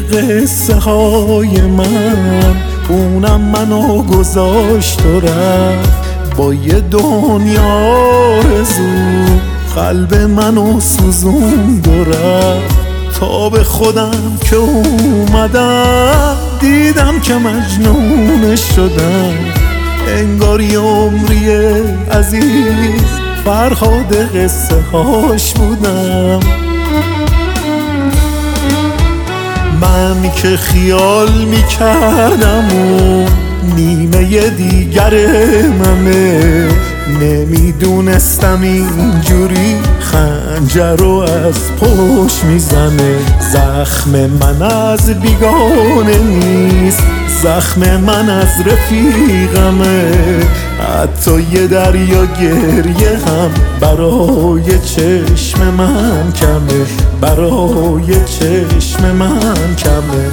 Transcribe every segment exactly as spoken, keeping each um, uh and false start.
قصه های من، اونم منو گذاشت و رفت با یه دنیا آرزو، قلب منو سوزوند و رفت. تا به خودم که اومدم دیدم که مجنون شدم، انگار یه عمری عزیز فرهاد قصه هاش بودم. من که خیال میکردم اون نیمه دیگر منه، نمیدونستم اینجوری خنجر رو از پشت میزنه. زخم من از بیگانه نیست، زخم من از رفیقمه، حتی یه دریا گریه هم برای چشم من کمه، برای چشم من کمه.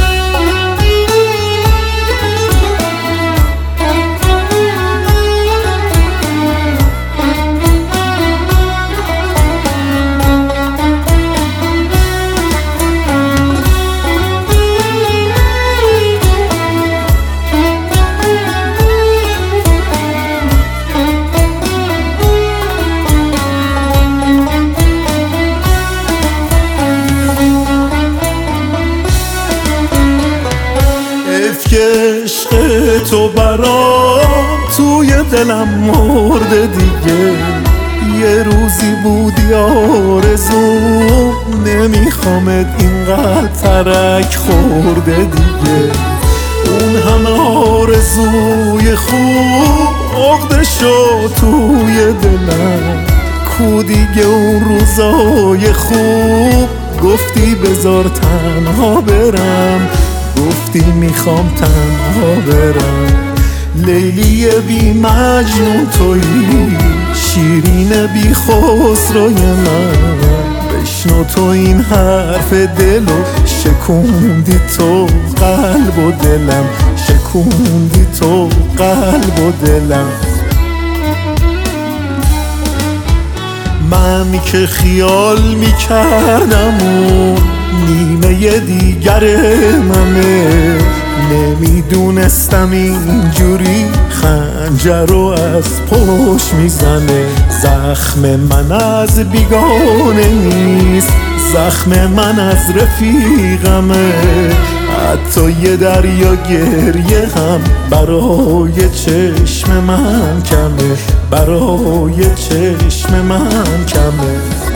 که عشق تو برام توی دلم مرده دیگه، یه روزی بودی آرزو، نمیخوامت اینقدر ترک خورده دیگه. اون همه آرزوی خوب عقده شد توی دلم، کو دیگه اون روزای خوب گفتی بذار تنها برم، گفتی میخوام تنها برم. لیلی بی مجنون تویی، شیرین بی خسروی من، بشنو تو این حرف دلو، شکوندی تو قلب و دلم، شکوندی تو قلب و دلم. من که خیال میکردم اون نیمه دیگر منه، نمیدونستم اینجوری خنجر رو از پشت میزنه. زخم من از بیگانه نیست، زخم من از رفیقمه، حتی یه دریا گریه هم برای چشم من کمه، برای چشم من کمه.